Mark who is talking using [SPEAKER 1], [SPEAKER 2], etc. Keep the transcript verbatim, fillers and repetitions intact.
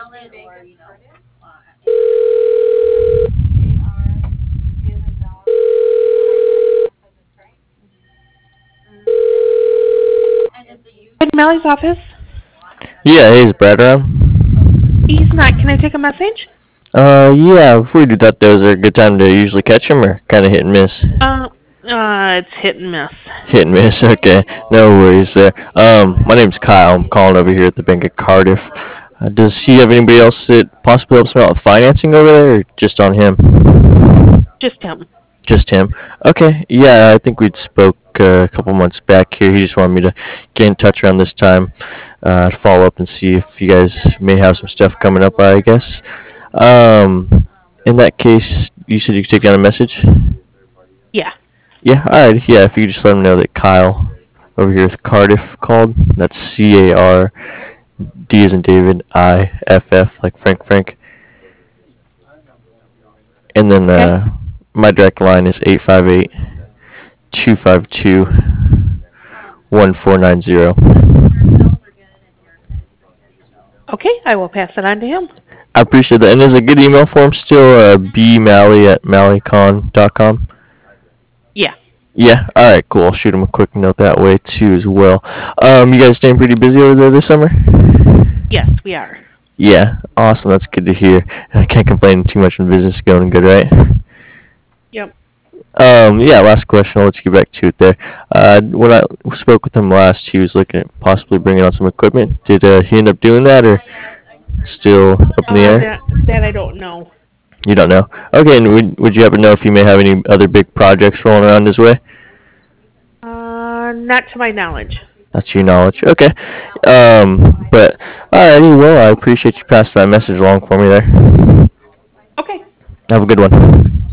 [SPEAKER 1] Ed Melly's office.
[SPEAKER 2] Yeah, hey, is Brad around?
[SPEAKER 1] He's not. Can I take a message?
[SPEAKER 2] Uh, yeah, before we do that, though, is there a good time to usually catch him, or kind of hit and miss?
[SPEAKER 1] Uh, uh, it's hit and miss.
[SPEAKER 2] Hit and miss, okay. No worries there. Um, my name's Kyle. I'm calling over here at the Bank of Cardiff. Uh, does he have anybody else that possibly helps him out with financing over there, or just on him?
[SPEAKER 1] Just him.
[SPEAKER 2] Just him. Okay, yeah, I think we'd spoke uh, a couple months back here. He just wanted me to get in touch around this time, uh, to follow up and see if you guys may have some stuff coming up, I guess. Um, in that case, you said you could take down a message?
[SPEAKER 1] Yeah.
[SPEAKER 2] Yeah, alright, yeah, if you could just let him know that Kyle over here with Cardiff called. That's C A R D as in David, I F F, like Frank Frank. And then
[SPEAKER 1] Okay.
[SPEAKER 2] uh, my direct line is eight five eight, two five two, one four nine zero.
[SPEAKER 1] Okay, I will pass it on to him.
[SPEAKER 2] I appreciate that. And there's a good email for him still, uh, bmalley at mallycon dot com.
[SPEAKER 1] Yeah.
[SPEAKER 2] Yeah, alright, cool. I'll shoot him a quick note that way too as well. Um, you guys staying pretty busy over there this summer?
[SPEAKER 1] Yes, we are.
[SPEAKER 2] Yeah, awesome. That's good to hear. I can't complain too much when business is going good, right?
[SPEAKER 1] Yep.
[SPEAKER 2] Um, yeah, last question. I'll let you get back to it there. Uh, when I spoke with him last, he was looking at possibly bringing on some equipment. Did uh, he end up doing that, or still up in the
[SPEAKER 1] Uh,
[SPEAKER 2] air?
[SPEAKER 1] that that I don't know.
[SPEAKER 2] You don't know. Okay, and would, would you happen to know if he may have any other big projects rolling around his way?
[SPEAKER 1] Uh, not to my knowledge.
[SPEAKER 2] That's your knowledge. Okay. Um, but, alrighty, well, I appreciate you passing that message along for me there.
[SPEAKER 1] Okay.
[SPEAKER 2] Have a good one.